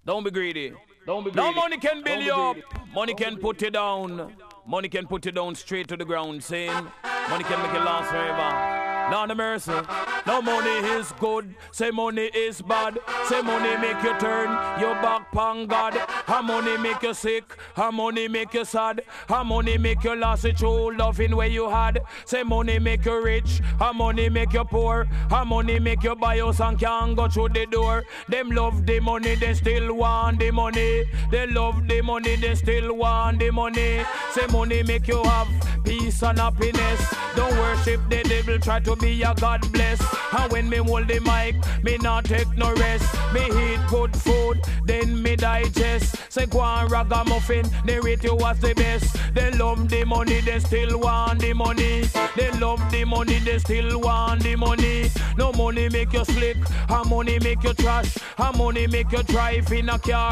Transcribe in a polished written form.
Don't be greedy. No money can build you up. Money can put you down. Money can put you down straight to the ground. Saying money can make you last forever. Lord of mercy. No money is good. Say money is bad. Say money make you turn your back on God. How money make you sick. How money make you sad. How money make you lost the true loving where you had. Say money make you rich. How money make you poor. How money make you buy house and can't go through the door. Them love the money, they still want the money. They love the money, they still want the money. Say money make you have peace and happiness. Don't worship the devil, try to be a God bless. And when me hold the mic, me not take no rest. Me eat good food, then me digest. Say go and ragamuffin, they rate you as the best. They love the money, they still want the money. They love the money, they still want the money. No money make you slick, how money make you trash. How money make you drive in a car.